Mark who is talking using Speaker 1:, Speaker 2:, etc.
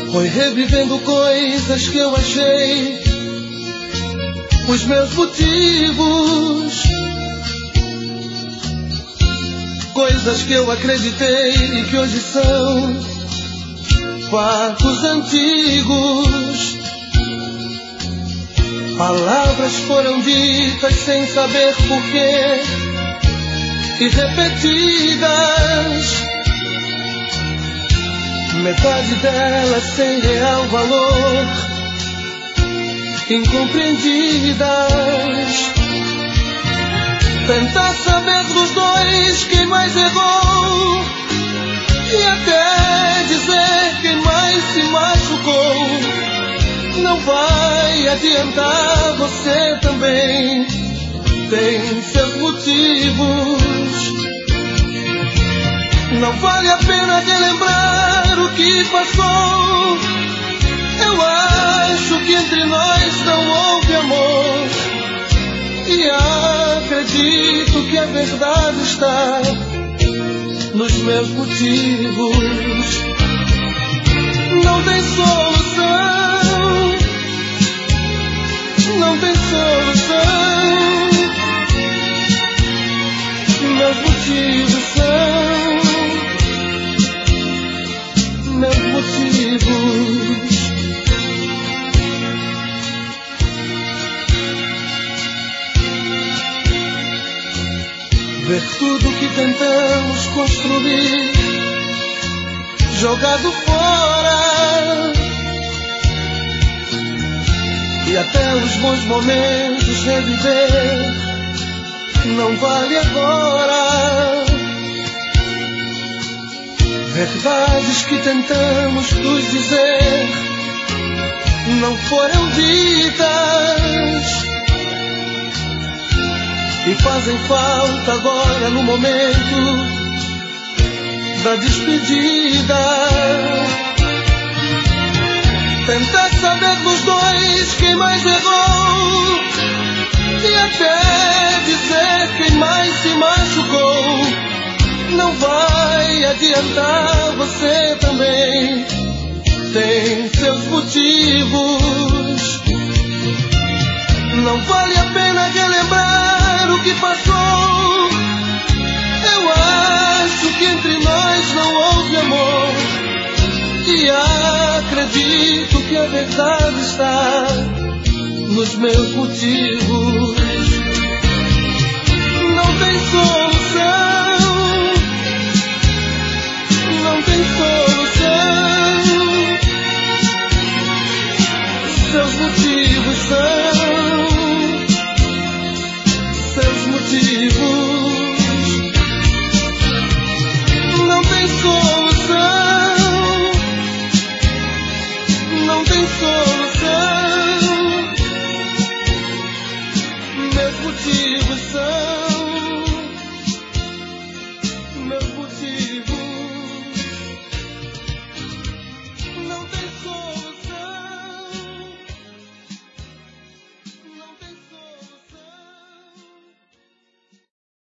Speaker 1: Foi revivendo coisas que eu achei, os meus motivos, coisas que eu acreditei e que hoje são fatos antigos. Palavras foram ditas sem saber porquê e repetidas, metade delas sem real valor, incompreendidas. Tentar saber dos dois quem mais errou e até dizer quem mais se machucou. Não vai adiantar, você também tem seus motivos. Não vale a pena relembrar o que passou. Eu acho que entre nós não houve amor, e acredito que a verdade está nos meus motivos. Não tem solução, não tem solução. Meus motivos são meus motivos. Ver tudo que tentamos construir jogado fora, e até os bons momentos reviver não vale agora. Verdades que tentamos nos dizer não foram ditas e fazem falta agora no momento da despedida. Tentar saber dos dois quem mais errou e até dizer quem mais se machucou. Não vai adiantar, você também tem seus motivos. Não vale a pena relembrar o que passou. Eu acho que entre nós não houve amor, e acredito que a verdade está nos meus motivos. Não tem solução,